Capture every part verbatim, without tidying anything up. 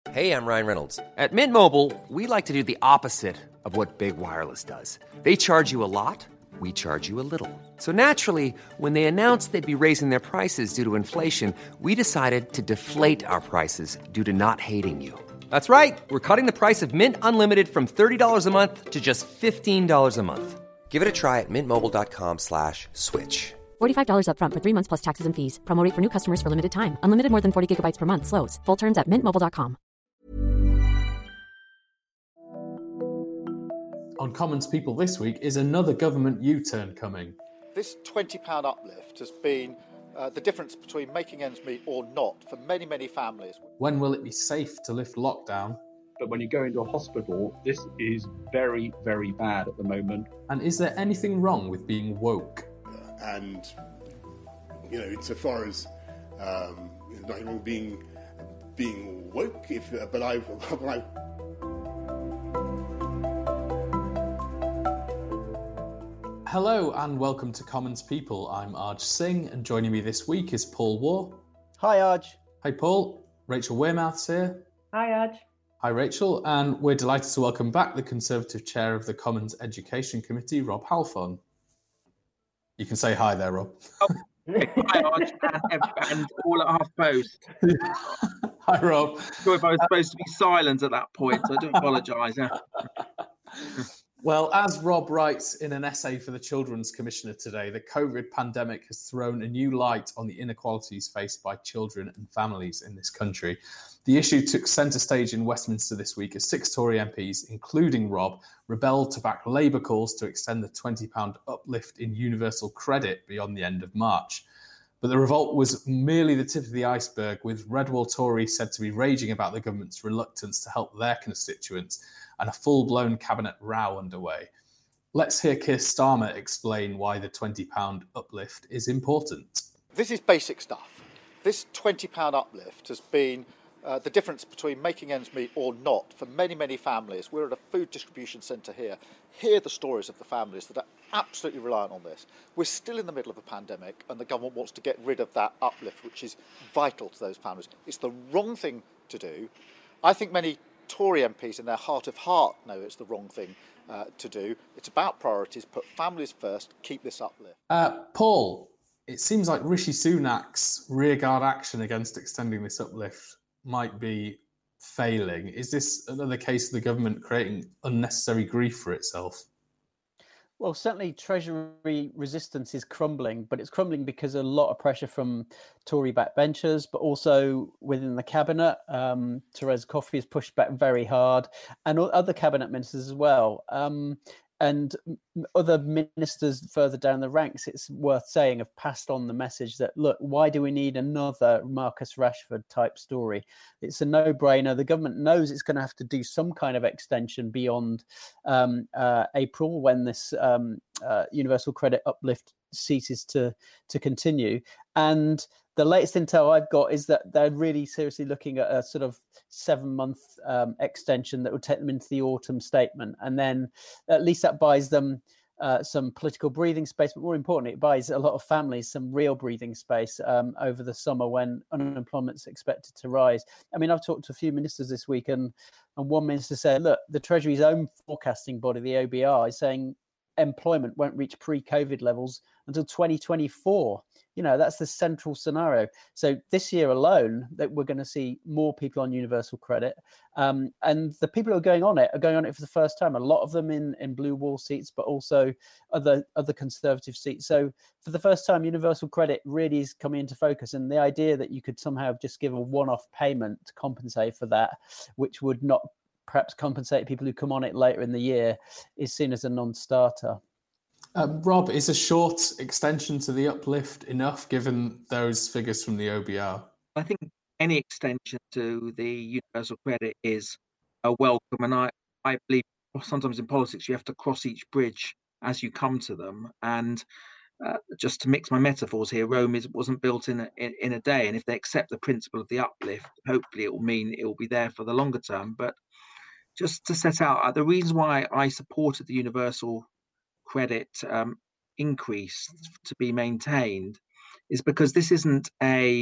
Hey, I'm Ryan Reynolds. At Mint Mobile, we like to do the opposite of what Big Wireless does. They charge you a lot, we charge you a little. So naturally, when they announced they'd be raising their prices due to inflation, we decided to deflate our prices due to not hating you. That's right. We're cutting the price of Mint Unlimited from thirty dollars a month to just fifteen dollars a month. Give it a try at mintmobile.com slash switch. forty-five dollars up front for three months plus taxes and fees. Promo rate for new customers for limited time. Unlimited more than forty gigabytes per month. Slows full terms at mint mobile dot com. On Commons People this week is another government U-turn coming. This twenty pounds uplift has been uh, the difference between making ends meet or not for many, many families. When will it be safe to lift lockdown? But when you go into a hospital, this is very, very bad at the moment. And is there anything wrong with being woke? And, you know, insofar as um, not even being being woke, if uh, but I, but I. Hello and welcome to Commons People. I'm Arj Singh, and joining me this week is Paul War. Hi, Arj. Hi, Paul. Rachel Wearmouth's here. Hi, Arj. Hi, Rachel. And we're delighted to welcome back the Conservative Chair of the Commons Education Committee, Rob Halfon. You can say hi there, Rob. Oh, hi, Arj, and, and all at half post. Hi, Rob. Sure, if I was supposed to be silent at that point, so I do apologise. Yeah. Well, as Rob writes in an essay for the Children's Commissioner today, the COVID pandemic has thrown a new light on the inequalities faced by children and families in this country. The issue took centre stage in Westminster this week as six Tory M Ps, including Rob, rebelled to back Labour calls to extend the twenty pounds uplift in universal credit beyond the end of March. But the revolt was merely the tip of the iceberg, with Redwall Tories said to be raging about the government's reluctance to help their constituents and a full-blown cabinet row underway. Let's hear Keir Starmer explain why the twenty pounds uplift is important. This is basic stuff. This twenty pounds uplift has been uh, the difference between making ends meet or not for many, many families. We're at a food distribution centre here. Hear the stories of the families that are absolutely reliant on this. We're still in the middle of a pandemic and the government wants to get rid of that uplift, which is vital to those families. It's the wrong thing to do. I think many Tory M Ps in their heart of heart know it's the wrong thing uh, to do. It's about priorities, put families first, keep this uplift. Uh, Paul, it seems like Rishi Sunak's rearguard action against extending this uplift might be failing. Is this another case of the government creating unnecessary grief for itself? Well, certainly Treasury resistance is crumbling, but it's crumbling because of a lot of pressure from Tory backbenchers, but also within the cabinet. Um, Therese Coffey has pushed back very hard, and other cabinet ministers as well. Um, and other ministers further down the ranks, it's worth saying, have passed on the message that, look, why do we need another Marcus Rashford type story? It's a no-brainer. The government knows it's going to have to do some kind of extension beyond um, uh, April, when this um, uh, universal credit uplift ceases to to continue. And the latest intel I've got is that they're really seriously looking at a sort of seven-month um, extension that would take them into the autumn statement. And then at least that buys them uh, some political breathing space. But more importantly, it buys a lot of families some real breathing space um, over the summer when unemployment's expected to rise. I mean, I've talked to a few ministers this week, and, and one minister said, look, the Treasury's own forecasting body, the O B R, is saying employment won't reach pre-COVID levels until twenty twenty-four. You know, that's the central scenario. So this year alone, that we're going to see more people on universal credit. Um, and the people who are going on it are going on it for the first time. A lot of them in, in blue wall seats, but also other other Conservative seats. So for the first time, universal credit really is coming into focus. And the idea that you could somehow just give a one-off payment to compensate for that, which would not perhaps compensate people who come on it later in the year, is seen as a non-starter. Uh, Rob, is a short extension to the uplift enough, given those figures from the O B R? I think any extension to the universal credit is a welcome, and I, I believe sometimes in politics you have to cross each bridge as you come to them. And uh, just to mix my metaphors here, Rome is, wasn't built in a, in, in a day, and if they accept the principle of the uplift, hopefully it will mean it will be there for the longer term. But just to set out uh, the reasons why I supported the universal credit um, increase to be maintained is because this isn't a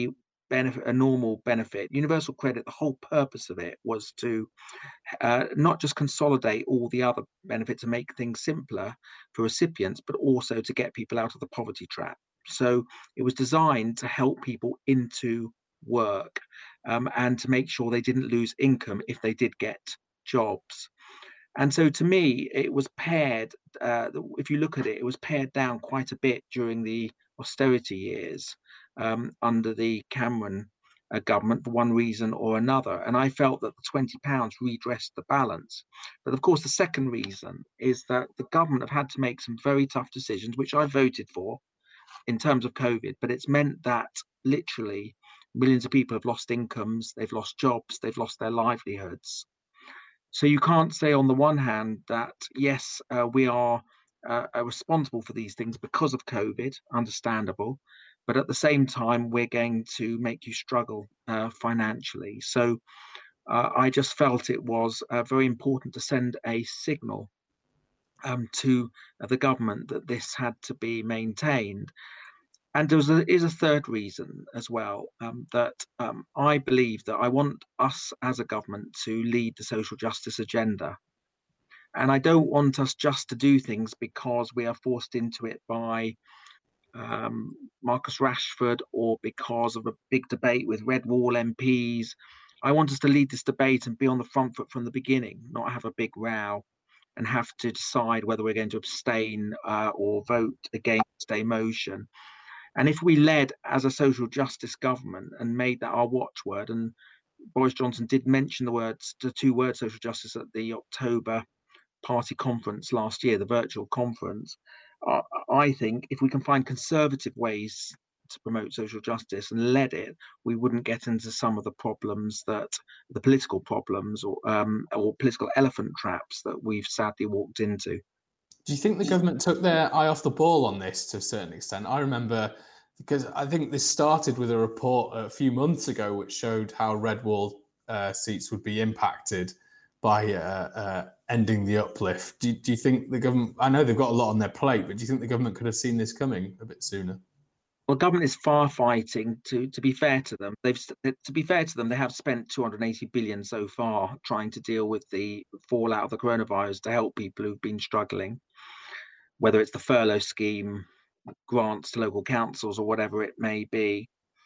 benefit, a normal benefit. Universal credit, the whole purpose of it was to uh, not just consolidate all the other benefits and make things simpler for recipients, but also to get people out of the poverty trap. So it was designed to help people into work um, and to make sure they didn't lose income if they did get jobs. And so to me, it was pared, uh, if you look at it, it was pared down quite a bit during the austerity years um, under the Cameron uh, government for one reason or another. And I felt that the twenty pounds redressed the balance. But of course, the second reason is that the government have had to make some very tough decisions, which I voted for in terms of COVID. But it's meant that literally millions of people have lost incomes, they've lost jobs, they've lost their livelihoods. So you can't say on the one hand that, yes, uh, we are uh, are responsible for these things because of COVID, understandable, but at the same time, we're going to make you struggle uh, financially. So uh, I just felt it was uh, very important to send a signal um, to uh, the government that this had to be maintained. And there was a, is a third reason as well, um, that um, I believe that I want us as a government to lead the social justice agenda. And I don't want us just to do things because we are forced into it by um, Marcus Rashford or because of a big debate with Red Wall M Ps. I want us to lead this debate and be on the front foot from the beginning, not have a big row and have to decide whether we're going to abstain uh, or vote against a motion. And if we led as a social justice government and made that our watchword, and Boris Johnson did mention the words, the two words social justice at the October party conference last year, the virtual conference, uh, I think if we can find conservative ways to promote social justice and led it, we wouldn't get into some of the problems that the political problems or um, or political elephant traps that we've sadly walked into. Do you think the government took their eye off the ball on this to a certain extent? I remember, because I think this started with a report a few months ago which showed how Red Wall uh, seats would be impacted by uh, uh, ending the uplift. Do, do you think the government, I know they've got a lot on their plate, but do you think the government could have seen this coming a bit sooner? Well, government is firefighting. To to be fair to them, they've to be fair to them, they have spent two hundred eighty billion so far trying to deal with the fallout of the coronavirus to help people who've been struggling, whether it's the furlough scheme, grants to local councils, or whatever it may be.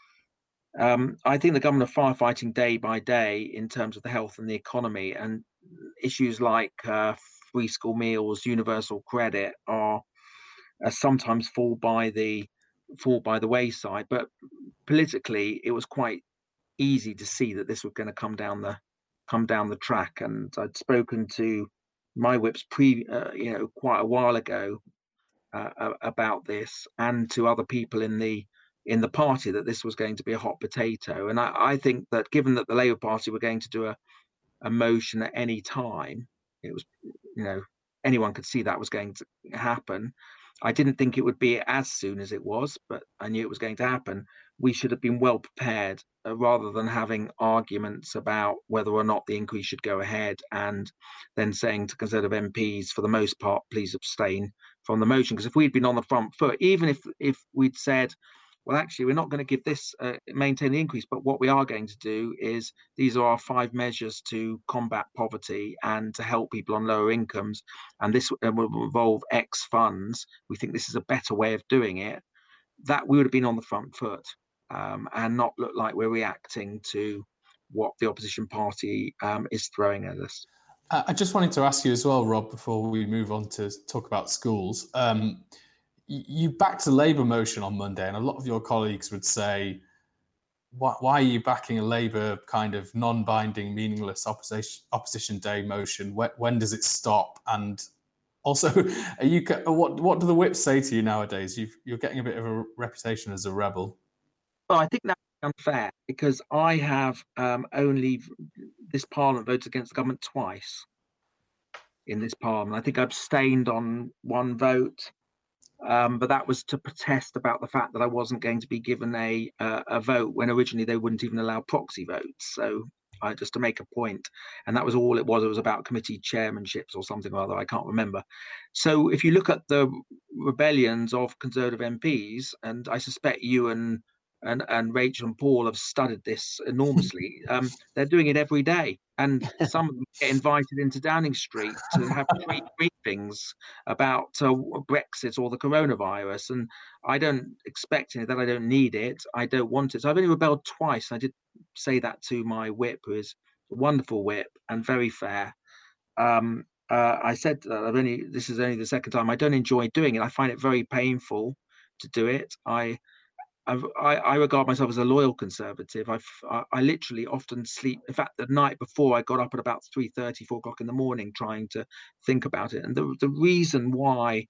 Um, I think the government are firefighting day by day in terms of the health and the economy, and issues like uh, free school meals, universal credit are uh, sometimes fall by the fall by the wayside. But politically, it was quite easy to see that this was going to come down the come down the track. And I'd spoken to my whips pre, uh, you know, quite a while ago uh, about this, and to other people in the in the party that this was going to be a hot potato. And I, I think that given that the Labour Party were going to do a, a motion at any time, it was, you know, anyone could see that was going to happen. I didn't think it would be as soon as it was, but I knew it was going to happen. We should have been well prepared uh, rather than having arguments about whether or not the increase should go ahead and then saying to Conservative M Ps, for the most part, please abstain from the motion. Because if we'd been on the front foot, even if, if we'd said, well, actually, we're not going to give this, uh, maintain the increase, but what we are going to do is these are our five measures to combat poverty and to help people on lower incomes, and this uh, will involve X funds. We think this is a better way of doing it. That we would have been on the front foot um, and not look like we're reacting to what the opposition party um, is throwing at us. Uh, I just wanted to ask you as well, Rob, before we move on to talk about schools. Um, You backed a Labour motion on Monday, and a lot of your colleagues would say, why, why are you backing a Labour kind of non-binding, meaningless opposition, opposition day motion? When, when does it stop? And also, are you what what do the whips say to you nowadays? You've, you're getting a bit of a reputation as a rebel. Well, I think that's unfair because I have um, only, this Parliament voted against the government twice in this Parliament. I think I abstained on one vote. Um, but that was to protest about the fact that I wasn't going to be given a uh, a vote when originally they wouldn't even allow proxy votes. So I, just to make a point, and that was all it was. It was about committee chairmanships or something or other. I can't remember. So if you look at the rebellions of Conservative M Ps, and I suspect you and and, and Rachel and Paul have studied this enormously. Um, they're doing it every day. And some of them get invited into Downing Street to have free briefings about uh, Brexit or the coronavirus. And I don't expect any of that. I don't need it. I don't want it. So I've only rebelled twice. I did say that to my whip, who is a wonderful whip and very fair. Um, uh, I said that I've only, this is only the second time. I don't enjoy doing it. I find it very painful to do it. I I've, I, I regard myself as a loyal Conservative. I've, I, I literally often sleep. In fact, the night before, I got up at about three thirty, four o'clock in the morning trying to think about it. And the, the reason why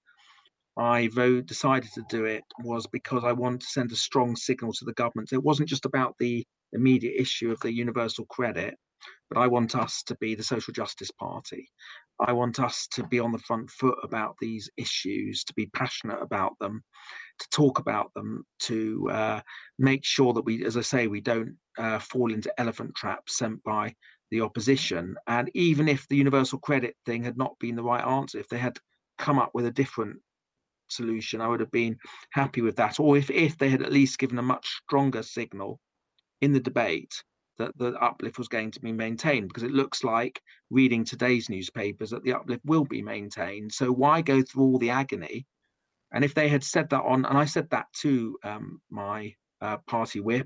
I vote, decided to do it was because I want to send a strong signal to the government. It wasn't just about the immediate issue of the universal credit, but I want us to be the social justice party. I want us to be on the front foot about these issues, to be passionate about them, to talk about them, to uh, make sure that we, as I say, we don't uh, fall into elephant traps sent by the opposition. And even if the universal credit thing had not been the right answer, if they had come up with a different solution, I would have been happy with that. Or if, if they had at least given a much stronger signal in the debate that the uplift was going to be maintained, because it looks like, reading today's newspapers, that the uplift will be maintained. So why go through all the agony? And if they had said that on, and I said that to um, my uh, party whip,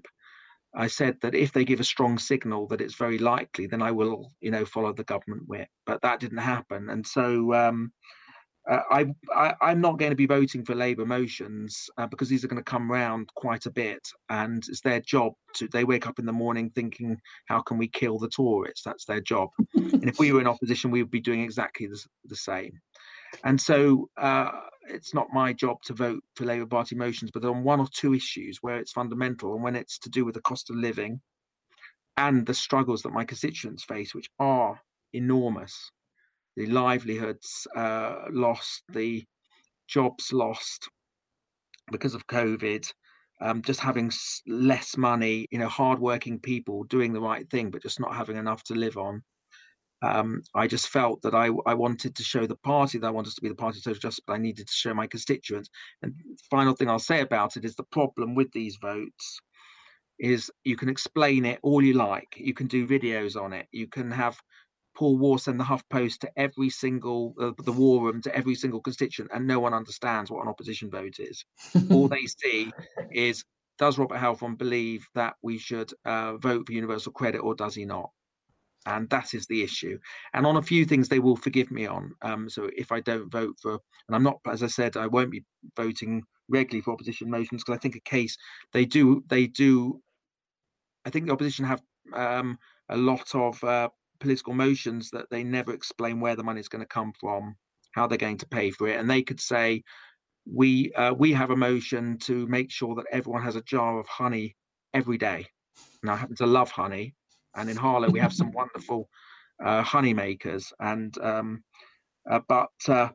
I said that if they give a strong signal that it's very likely, then I will, you know, follow the government whip. But that didn't happen. And so um, uh, I, I, I'm not going to be voting for Labour motions uh, because these are going to come round quite a bit. And it's their job to, they wake up in the morning thinking, how can we kill the Tories? That's their job. And if we were in opposition, we would be doing exactly the, the same. And so uh, it's not my job to vote for Labour Party motions, but on one or two issues where it's fundamental, and when it's to do with the cost of living and the struggles that my constituents face, which are enormous, the livelihoods uh, lost, the jobs lost because of COVID, um, just having less money, you know, hardworking people doing the right thing, but just not having enough to live on. Um, I just felt that I, I wanted to show the party that I wanted to be the party of social justice, but I needed to show my constituents. And the final thing I'll say about it is the problem with these votes is you can explain it all you like. You can do videos on it. You can have Paul Waugh send the HuffPost to every single, uh, the War Room to every single constituent, and no one understands what an opposition vote is. All they see is, does Robert Halfon believe that we should uh, vote for universal credit, or does he not? And that is the issue. And on a few things they will forgive me on. Um, so if I don't vote for, and I'm not, as I said, I won't be voting regularly for opposition motions, because I think a case they do, they do, I think the opposition have um, a lot of uh, political motions that they never explain where the money is going to come from, how they're going to pay for it. And they could say, we uh, we have a motion to make sure that everyone has a jar of honey every day. And I happen to love honey. And in Harlow, we have some wonderful uh, honey makers. And um, uh, but uh,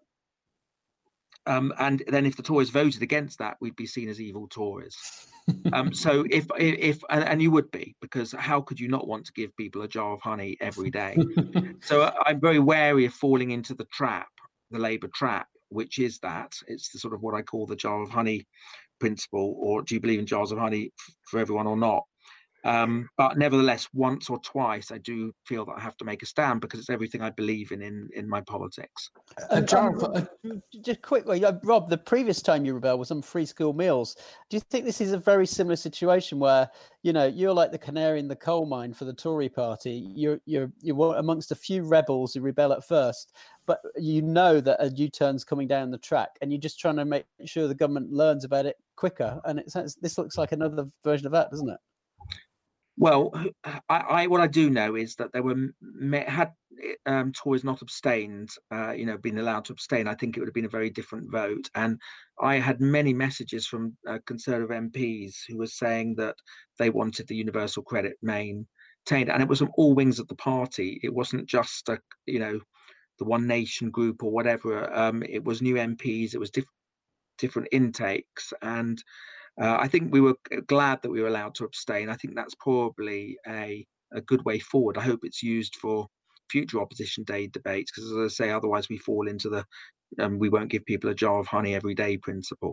um, and then if the Tories voted against that, we'd be seen as evil Tories. um, so if if and, and you would be, because how could you not want to give people a jar of honey every day? So I'm very wary of falling into the trap, the Labour trap, which is that it's the sort of what I call the jar of honey principle, or do you believe in jars of honey f- for everyone or not? Um, but nevertheless, once or twice, I do feel that I have to make a stand, because it's everything I believe in in, in my politics. Uh, um, just quickly, uh, Rob, the previous time you rebelled was on free school meals. Do you think this is a very similar situation where, you know, you're like the canary in the coal mine for the Tory party? You're you're you're amongst a few rebels who rebel at first, but you know that a U-turn's coming down the track, and you're just trying to make sure the government learns about it quicker. And it sounds, this looks like another version of that, doesn't it? Well, I, I what I do know is that there were had um, Tories not abstained, uh, you know, been allowed to abstain, I think it would have been a very different vote. And I had many messages from uh, Conservative M Ps who were saying that they wanted the universal credit maintained, and it was from all wings of the party. It wasn't just a, you know, the One Nation group or whatever. Um, it was new M Ps. It was diff- different intakes, and Uh, I think we were glad that we were allowed to abstain. I think that's probably a, a good way forward. I hope it's used for future opposition day debates, because, as I say, otherwise we fall into the um, we won't give people a jar of honey every day principle.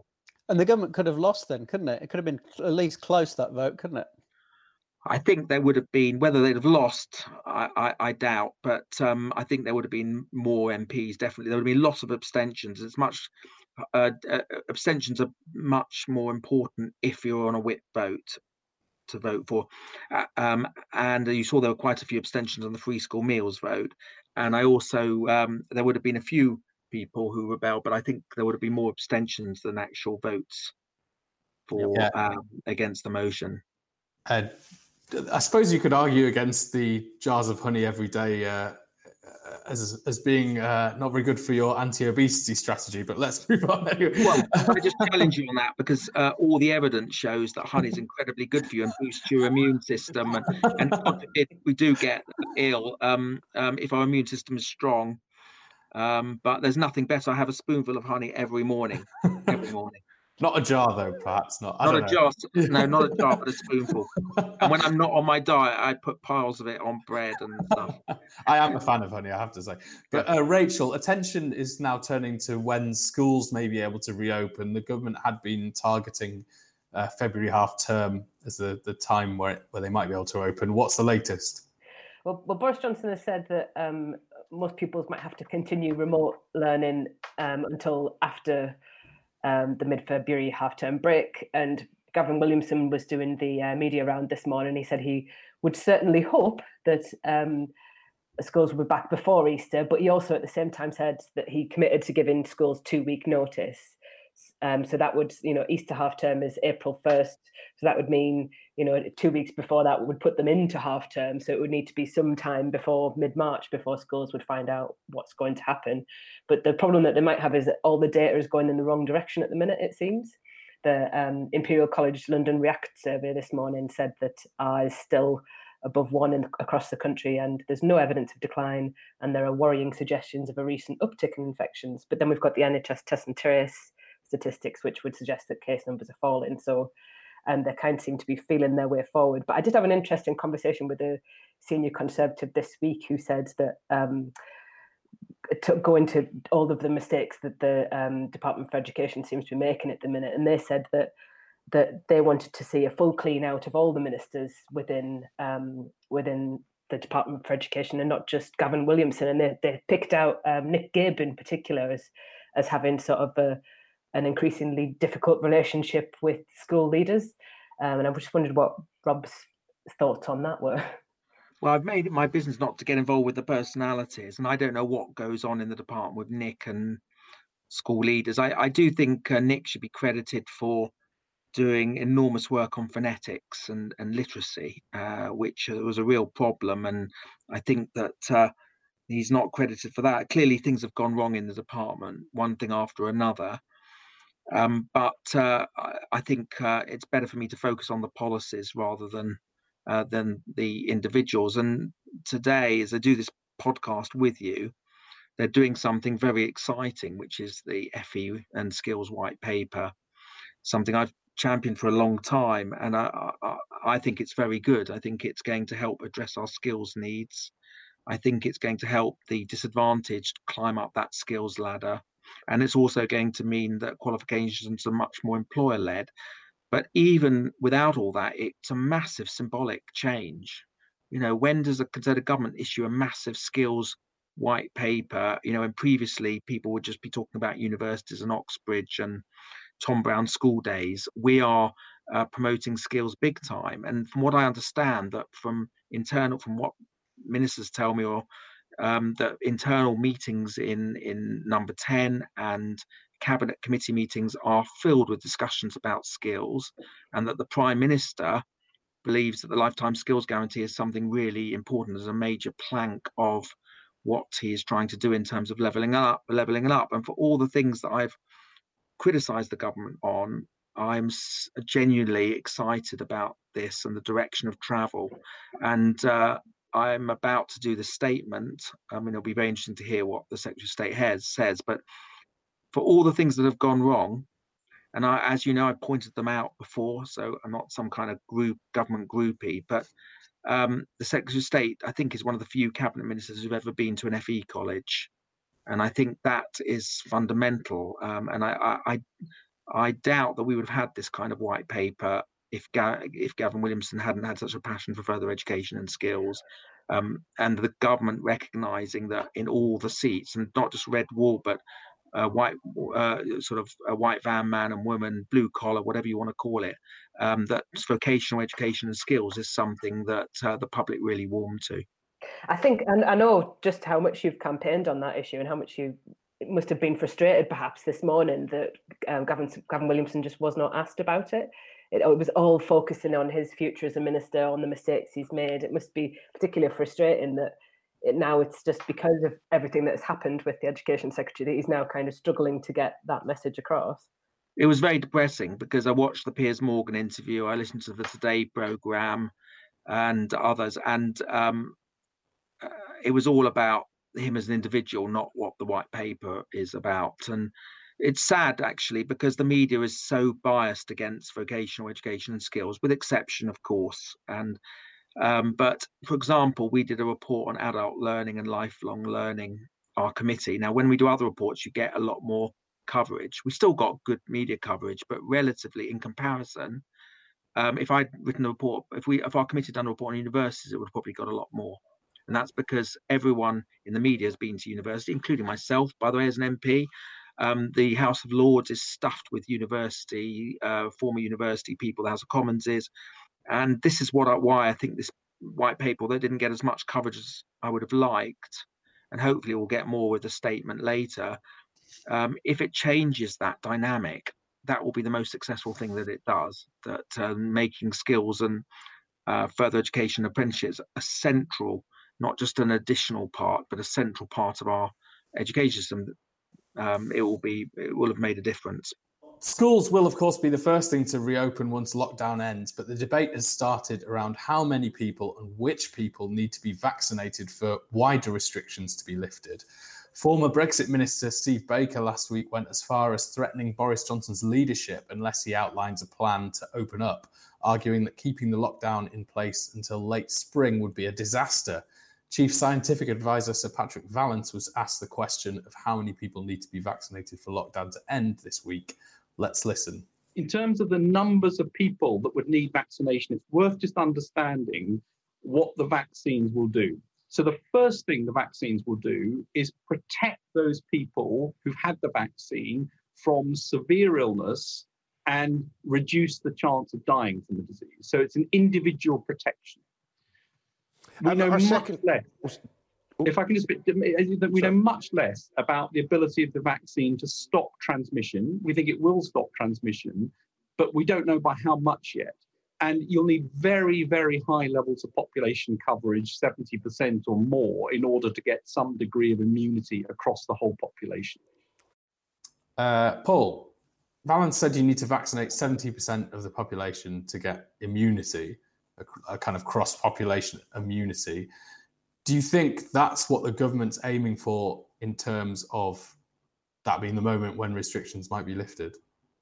And the government could have lost then, couldn't it? It could have been at least close, that vote, couldn't it? I think there would have been, whether they'd have lost, I, I, I doubt, but um, I think there would have been more M Ps, definitely. There would have been lots of abstentions. It's much, uh, uh, abstentions are much more important if you're on a whip vote to vote for. Uh, um, and you saw there were quite a few abstentions on the free school meals vote. And I also, um, there would have been a few people who rebelled, but I think there would have been more abstentions than actual votes for yeah. um, against the motion. Uh, I suppose you could argue against the jars of honey every day uh, as as being uh, not very good for your anti-obesity strategy, but let's move on anyway. Well, I just challenge you on that because uh, all the evidence shows that honey is incredibly good for you and boosts your immune system. And, and if we do get ill, um, um, if our immune system is strong, um, but there's nothing better. I have a spoonful of honey every morning, every morning. Not a jar, though, perhaps not. I not don't a know. jar, no, not a jar, but a spoonful. And when I'm not on my diet, I put piles of it on bread and stuff. I am a fan of honey, I have to say. But uh, Rachel, attention is now turning to when schools may be able to reopen. The government had been targeting uh, February half term as the, the time where it, where they might be able to open. What's the latest? Well, well Boris Johnson has said that um, most pupils might have to continue remote learning um, until after Um, the mid-February half-term break. And Gavin Williamson was doing the uh, media round this morning. He said he would certainly hope that um, schools will be back before Easter, but he also at the same time said that he committed to giving schools two-week notice. Um, so that would, you know, Easter half-term is April first. So that would mean, you know, two weeks before that would put them into half-term. So it would need to be some time before mid-March before schools would find out what's going to happen. But the problem that they might have is that all the data is going in the wrong direction at the minute, it seems. The um, Imperial College London React survey this morning said that R is still above one in, across the country, and there's no evidence of decline, and there are worrying suggestions of a recent uptick in infections. But then we've got the N H S test and trace statistics, which would suggest that case numbers are falling. So um, they kind of seem to be feeling their way forward. But I did have an interesting conversation with a senior Conservative this week who said that um, to go into all of the mistakes that the um, Department for Education seems to be making at the minute. And they said that that they wanted to see a full clean out of all the ministers within um, within the Department for Education and not just Gavin Williamson. And they, they picked out um, Nick Gibb in particular as, as having sort of a an increasingly difficult relationship with school leaders. Um, and I just wondered what Rob's thoughts on that were. Well, I've made it my business not to get involved with the personalities, and I don't know what goes on in the department with Nick and school leaders. I, I do think uh, Nick should be credited for doing enormous work on phonetics and, and literacy, uh, which was a real problem. And I think that uh, he's not credited for that. Clearly, things have gone wrong in the department, one thing after another. Um, but uh, I think uh, it's better for me to focus on the policies rather than uh, than the individuals. And today, as I do this podcast with you, they're doing something very exciting, which is the F E and Skills White Paper, something I've championed for a long time. And I, I, I think it's very good. I think it's going to help address our skills needs. I think it's going to help the disadvantaged climb up that skills ladder. And it's also going to mean that qualifications are much more employer-led. But even without all that, it's a massive symbolic change. You know, when does a Conservative government issue a massive skills white paper? You know, and previously people would just be talking about universities and Oxbridge and Tom Brown school days. We are uh, promoting skills big time. And from what I understand, that from internal, from what ministers tell me, or Um, that internal meetings in, in number ten and cabinet committee meetings are filled with discussions about skills, and that the Prime Minister believes that the lifetime skills guarantee is something really important as a major plank of what he is trying to do in terms of levelling up, levelling it up. And for all the things that I've criticised the government on, I'm genuinely excited about this and the direction of travel. And uh, I'm about to do the statement. I mean, it'll be very interesting to hear what the Secretary of State has, says. But for all the things that have gone wrong, and I, as you know, I pointed them out before, so I'm not some kind of group government groupie, but um, the Secretary of State, I think, is one of the few cabinet ministers who've ever been to an F E college. And I think that is fundamental. Um, and I, I, I doubt that we would have had this kind of white paper if Ga- if Gavin Williamson hadn't had such a passion for further education and skills, um, and the government recognising that in all the seats, and not just red wall, but uh, white uh, sort of a white van man and woman, blue collar, whatever you want to call it, um, that vocational education and skills is something that uh, the public really warmed to. I think, and I know just how much you've campaigned on that issue and how much you must have been frustrated perhaps this morning that um, Gavin, Gavin Williamson just was not asked about it. It, it was all focusing on his future as a minister, on the mistakes he's made. It must be particularly frustrating that it, now it's just because of everything that has happened with the Education Secretary that he's now kind of struggling to get that message across. It was very depressing because I watched the Piers Morgan interview, I listened to the Today programme and others, and um, uh, it was all about him as an individual, not what the white paper is about. And it's sad, actually, because the media is so biased against vocational education and skills, with exception, of course. And um, but, for example, we did a report on adult learning and lifelong learning, our committee. Now, when we do other reports, you get a lot more coverage. We still got good media coverage, but relatively, in comparison, um, if I'd written a report, if we, if our committee had done a report on universities, it would have probably got a lot more. And that's because everyone in the media has been to university, including myself, by the way, as an M P. Um, the House of Lords is stuffed with university, uh, former university people, the House of Commons is. And this is what I, why I think this white paper, although it didn't get as much coverage as I would have liked, and hopefully we'll get more with the statement later, um, if it changes that dynamic, that will be the most successful thing that it does, that uh, making skills and uh, further education apprenticeships a central, not just an additional part, but a central part of our education system. Um, it will be, it will have made a difference. Schools will, of course, be the first thing to reopen once lockdown ends, but the debate has started around how many people and which people need to be vaccinated for wider restrictions to be lifted. Former Brexit Minister Steve Baker last week went as far as threatening Boris Johnson's leadership unless he outlines a plan to open up, arguing that keeping the lockdown in place until late spring would be a disaster. Chief Scientific Advisor Sir Patrick Vallance was asked the question of how many people need to be vaccinated for lockdown to end this week. Let's listen. In terms of the numbers of people that would need vaccination, it's worth just understanding what the vaccines will do. So the first thing the vaccines will do is protect those people who've had the vaccine from severe illness and reduce the chance of dying from the disease. So it's an individual protection. We know much second... less. If I can just, we know much less about the ability of the vaccine to stop transmission. We think it will stop transmission, but we don't know by how much yet. And you'll need very, very high levels of population coverage, seventy percent or more, in order to get some degree of immunity across the whole population. Uh, Paul, Vallance said you need to vaccinate seventy percent of the population to get immunity, a, a kind of cross-population immunity. Do you think that's what the government's aiming for in terms of that being the moment when restrictions might be lifted?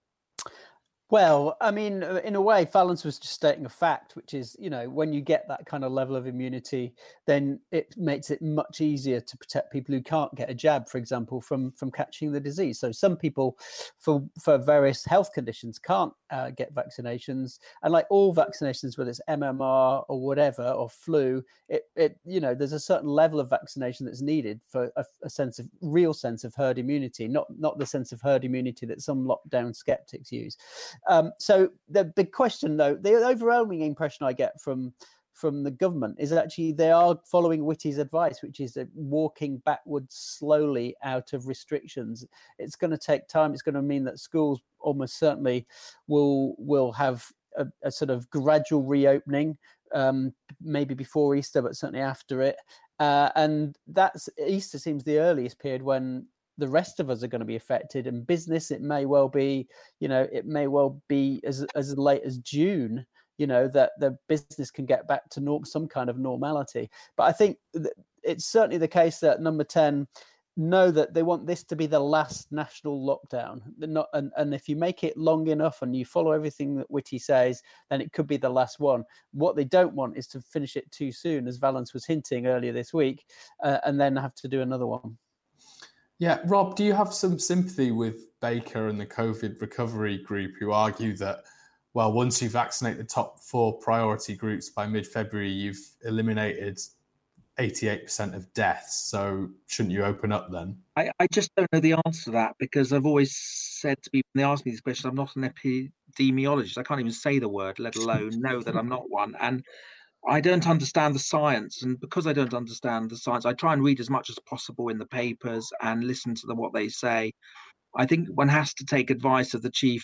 Well, I mean, in a way, Vallance was just stating a fact, which is, you know, when you get that kind of level of immunity, then it makes it much easier to protect people who can't get a jab, for example, from from catching the disease. So some people, for for various health conditions, can't uh, get vaccinations, and like all vaccinations, whether it's M M R or whatever or flu, it it you know, there's a certain level of vaccination that's needed for a, a sense of real sense of herd immunity, not not the sense of herd immunity that some lockdown skeptics use. Um, so the big question, though, the overwhelming impression I get from from the government is that actually they are following Whitty's advice, which is walking backwards slowly out of restrictions. It's going to take time. It's going to mean that schools almost certainly will will have a, a sort of gradual reopening, um, maybe before Easter, but certainly after it. Uh, and that's Easter seems the earliest period when the rest of us are going to be affected, and business, it may well be, you know, it may well be as as late as June, you know, that the business can get back to norm, some kind of normality. But I think that it's certainly the case that Number ten know that they want this to be the last national lockdown. They're not, and, and if you make it long enough and you follow everything that Whitty says, then it could be the last one. What they don't want is to finish it too soon, as Vallance was hinting earlier this week, uh, and then have to do another one. Yeah, Rob, do you have some sympathy with Baker and the COVID recovery group who argue that, well, once you vaccinate the top four priority groups by mid-February, you've eliminated eighty-eight percent of deaths, so shouldn't you open up then? I, I just don't know the answer to that, because I've always said to people when they ask me these questions, I'm not an epidemiologist. I can't even say the word, let alone know that I'm not one. And I don't understand the science. And because I don't understand the science, I try and read as much as possible in the papers and listen to the, what they say. I think one has to take advice of the chief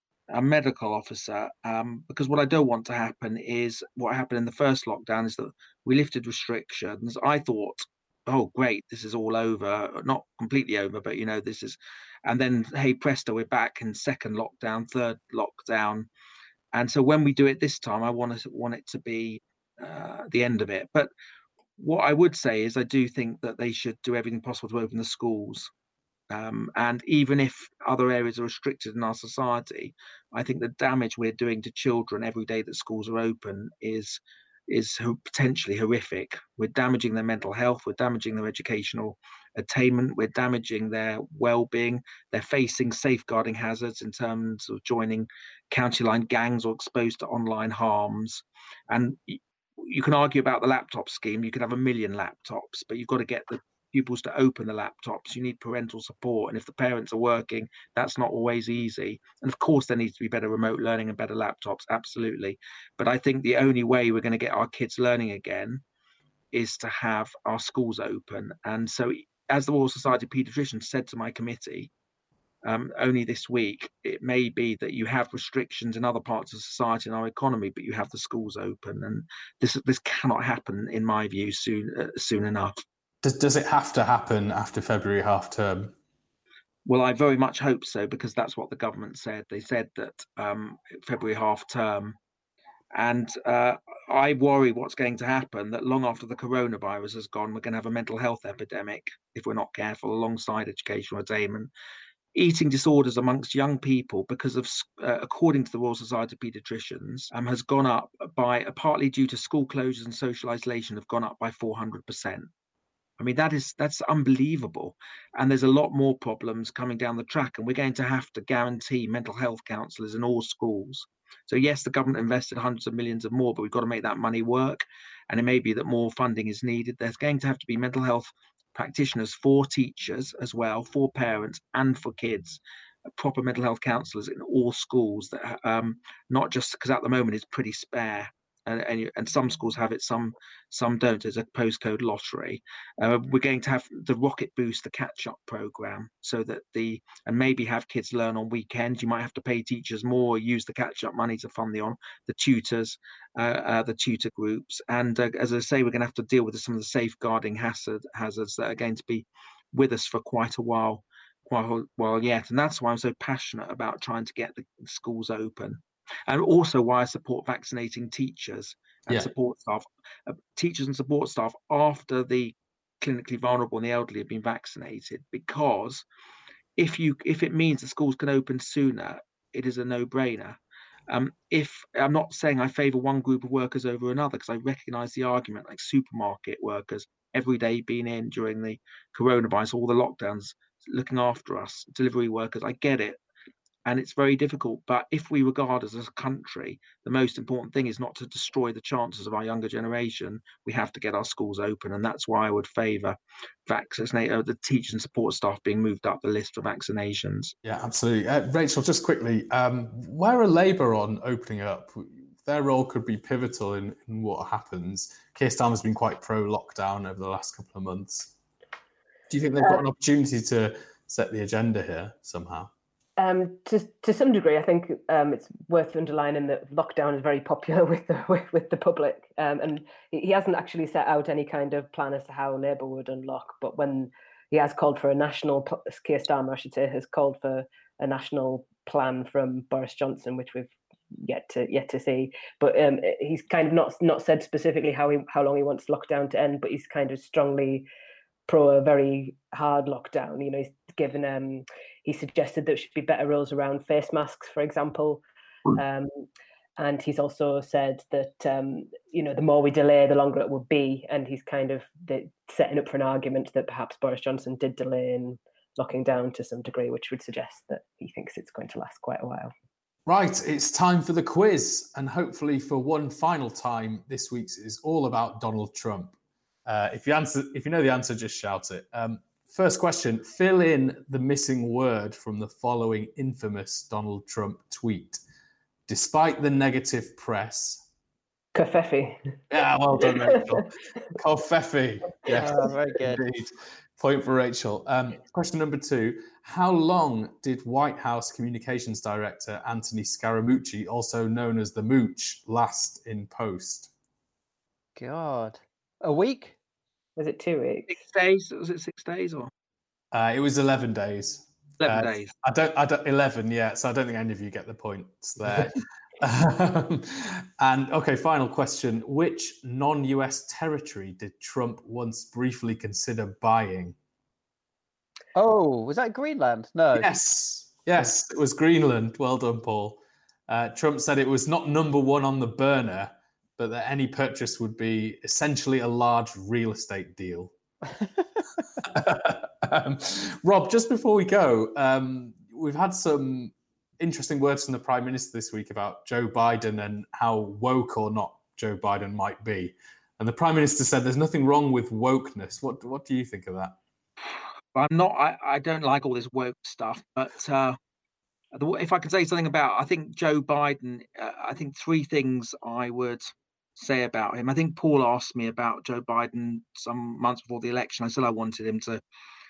a medical officer, um, because what I don't want to happen is what happened in the first lockdown is that we lifted restrictions. I thought, oh, great, this is all over. Not completely over, but, you know, this is, and then, hey, presto, we're back in second lockdown, third lockdown. And so when we do it this time, I want to want it to be uh, the end of it. But what I would say is I do think that they should do everything possible to open the schools. Um, and even if other areas are restricted in our society, I think the damage we're doing to children every day that schools are open is is potentially horrific. We're damaging their mental health, we're damaging their educational attainment, we're damaging their well-being. They're facing safeguarding hazards in terms of joining county line gangs or exposed to online harms. And you can argue about the laptop scheme. You could have a million laptops, but you've got to get the pupils to open the laptops. You need parental support, and if the parents are working, that's not always easy. And of course there needs to be better remote learning and better laptops, absolutely. But I think the only way we're going to get our kids learning again is to have our schools open. And so, as the Royal Society of Paediatricians said to my committee um, only this week, it may be that you have restrictions in other parts of society and our economy, but you have the schools open, and this this cannot happen, in my view, soon uh, soon enough. Does, does it have to happen after February half term? Well, I very much hope so, because that's what the government said. They said that um, February half term. And uh, I worry what's going to happen, that long after the coronavirus has gone, we're going to have a mental health epidemic if we're not careful, alongside educational attainment. Eating disorders amongst young people, because of, uh, according to the Royal Society of Paediatricians, um, has gone up by, uh, partly due to school closures and social isolation, have gone up by four hundred percent. I mean, that is that's unbelievable. And there's a lot more problems coming down the track, and we're going to have to guarantee mental health counsellors in all schools. So yes, the government invested hundreds of millions of more, but we've got to make that money work. And it may be that more funding is needed. There's going to have to be mental health practitioners for teachers as well, for parents and for kids, proper mental health counsellors in all schools, that um, not just because at the moment it's pretty spare. And, and, and some schools have it, some some don't. As a postcode lottery. Uh, we're going to have the Rocket Boost, the catch-up program, so that the and maybe have kids learn on weekends. You might have to pay teachers more, use the catch-up money to fund the on the tutors, uh, uh, the tutor groups. And uh, as I say, we're going to have to deal with some of the safeguarding hazard, hazards that are going to be with us for quite a while, quite a while yet. And that's why I'm so passionate about trying to get the schools open. And also why I support vaccinating teachers and yeah. support staff, uh, teachers and support staff after the clinically vulnerable and the elderly have been vaccinated. Because if you if it means the schools can open sooner, it is a no-brainer. Um, if I'm not saying I favour one group of workers over another, because I recognise the argument, like supermarket workers every day being in during the coronavirus, all the lockdowns, looking after us, delivery workers, I get it. And it's very difficult. But if we regard as a country, the most important thing is not to destroy the chances of our younger generation. We have to get our schools open. And that's why I would favour vaccinate uh, the teachers and support staff being moved up the list for vaccinations. Yeah, absolutely. Uh, Rachel, just quickly, um, where are Labour on opening up? Their role could be pivotal in, in what happens. Keir Starmer's been quite pro-lockdown over the last couple of months. Do you think they've got an opportunity to set the agenda here somehow? Um, to to some degree, I think um, it's worth underlining that lockdown is very popular with the with, with the public, um, and he hasn't actually set out any kind of plan as to how Labour would unlock. But when he has called for a national, Keir Starmer, I should say, has called for a national plan from Boris Johnson, which we've yet to yet to see. But um, he's kind of not not said specifically how he how long he wants lockdown to end, but he's kind of strongly pro a very hard lockdown. You know, he's given um he suggested there should be better rules around face masks, for example, um and he's also said that um you know the more we delay, the longer it will be, and he's kind of the, setting up for an argument that perhaps Boris Johnson did delay in locking down to some degree, which would suggest that he thinks it's going to last quite a while. Right, it's time for the quiz. And hopefully for one final time, this week's is all about Donald Trump. Uh, if you answer, if you know the answer, just shout it. Um, first question, fill in the missing word from the following infamous Donald Trump tweet. Despite the negative press... Covfefe. Yeah, well done, Rachel. Covfefe. Yes, oh, very good. Indeed. Point for Rachel. Um, question number two. How long did White House Communications Director Anthony Scaramucci, also known as the Mooch, last in post? God. A week? Was it two weeks? Six days? Was it six days or? Uh, it was eleven days. Eleven uh, days. I don't. I don't. Eleven. Yeah. So I don't think any of you get the points there. um, and okay, final question: which non-U S territory did Trump once briefly consider buying? Oh, was that Greenland? No. Yes. Yes, it was Greenland. Well done, Paul. Uh, Trump said it was not number one on the burner, but that any purchase would be essentially a large real estate deal. um, Rob, just before we go, um, we've had some interesting words from the Prime Minister this week about Joe Biden and how woke or not Joe Biden might be. And the Prime Minister said there's nothing wrong with wokeness. What what do you think of that? I'm not, I, I don't like all this woke stuff, but uh, if I could say something about, I think Joe Biden, uh, I think three things I would say about him. I think Paul asked me about Joe Biden some months before the election. I said I wanted him to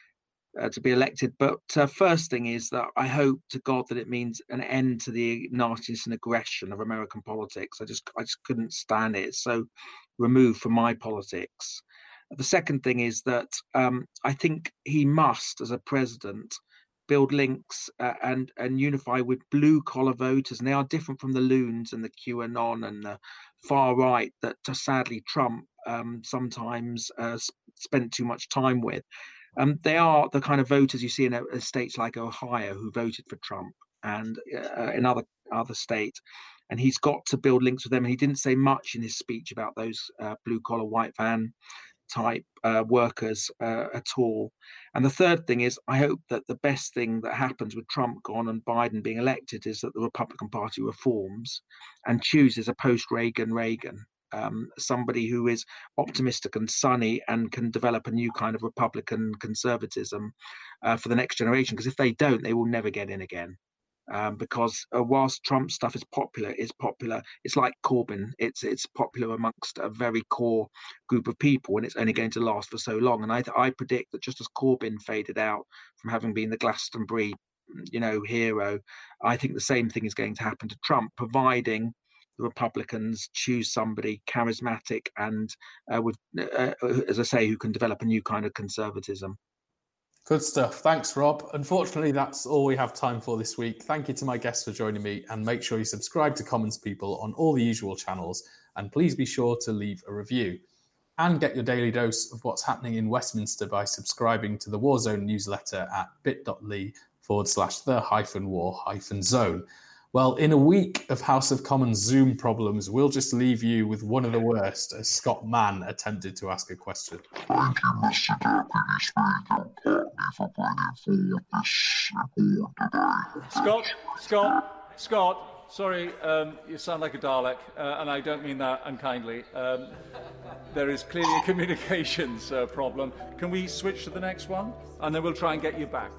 uh, to be elected. But uh, first thing is that I hope to God that it means an end to the nastiness and aggression of American politics. I just I just couldn't stand it. It's so removed from my politics. The second thing is that um, I think he must, as a president, build links uh, and and unify with blue collar voters, and they are different from the loons and the QAnon and the far right that uh, sadly Trump um, sometimes uh, spent too much time with. Um, they are the kind of voters you see in a, a states like Ohio who voted for Trump and uh, in other other states, and he's got to build links with them. And he didn't say much in his speech about those uh, blue collar white van type uh, workers uh, at all. And the third thing is, I hope that the best thing that happens with Trump gone and Biden being elected is that the Republican Party reforms and chooses a post-Reagan Reagan, um, somebody who is optimistic and sunny and can develop a new kind of Republican conservatism uh, for the next generation. Because if they don't, they will never get in again. Um, because uh, whilst Trump stuff is popular, is popular. It's like Corbyn. It's it's popular amongst a very core group of people, and it's only going to last for so long. And I I predict that just as Corbyn faded out from having been the Glastonbury, you know, hero, I think the same thing is going to happen to Trump, providing the Republicans choose somebody charismatic and uh, with, uh, as I say, who can develop a new kind of conservatism. Good stuff. Thanks, Rob. Unfortunately, that's all we have time for this week. Thank you to my guests for joining me, and make sure you subscribe to Commons People on all the usual channels, and please be sure to leave a review. And get your daily dose of what's happening in Westminster by subscribing to the Warzone newsletter at bit.ly forward slash the hyphen war hyphen zone. Well, in a week of House of Commons Zoom problems, we'll just leave you with one of the worst, as Scott Mann attempted to ask a question. Thank you, Mister Deputy Speaker. Caught me for playing fool at this report today. Scott, Scott, Scott, sorry, um, you sound like a Dalek, uh, and I don't mean that unkindly. Um, there is clearly a communications uh, problem. Can we switch to the next one? And then we'll try and get you back.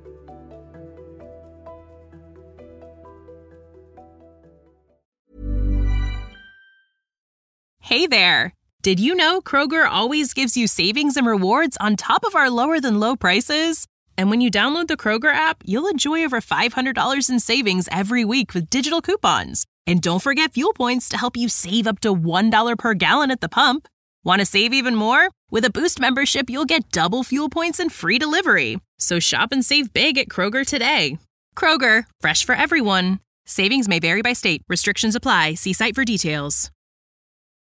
Hey there! Did you know Kroger always gives you savings and rewards on top of our lower-than-low prices? And when you download the Kroger app, you'll enjoy over five hundred dollars in savings every week with digital coupons. And don't forget fuel points to help you save up to one dollar per gallon at the pump. Want to save even more? With a Boost membership, you'll get double fuel points and free delivery. So shop and save big at Kroger today. Kroger, fresh for everyone. Savings may vary by state. Restrictions apply. See site for details.